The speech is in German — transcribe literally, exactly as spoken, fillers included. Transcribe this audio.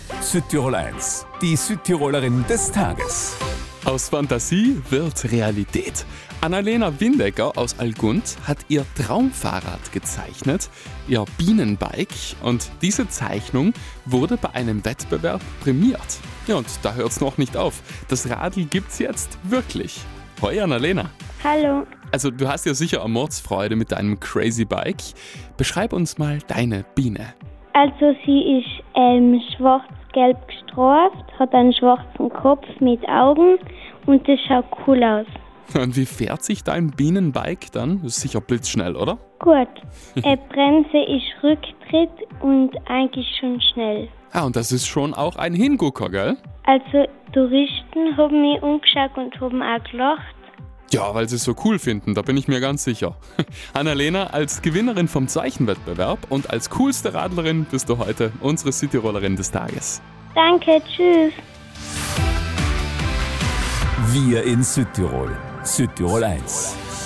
Südtirol eins, die Südtirolerin des Tages. Aus Fantasie wird Realität. Annalena Windecker aus Algund hat ihr Traumfahrrad gezeichnet, ihr Bienenbike, und diese Zeichnung wurde bei einem Wettbewerb prämiert. Ja, und da hört's noch nicht auf. Das Radl gibt's jetzt wirklich. Hoi Annalena. Hallo. Also du hast ja sicher eine Mordsfreude mit deinem Crazy Bike. Beschreib uns mal deine Biene. Also sie ist ähm, schwarz-gelb gestreift, hat einen schwarzen Kopf mit Augen und das schaut cool aus. Und wie fährt sich dein Bienenbike dann? Das ist sicher blitzschnell, oder? Gut. Äh, Bremse ist Rücktritt und eigentlich schon schnell. Ah, und das ist schon auch ein Hingucker, gell? Also Touristen haben mich umgeschaut und haben auch gelacht. Ja, weil sie es so cool finden, da bin ich mir ganz sicher. Annalena, als Gewinnerin vom Zeichenwettbewerb und als coolste Radlerin bist du heute unsere Südtirolerin des Tages. Danke, tschüss. Wir in Südtirol. Südtirol eins.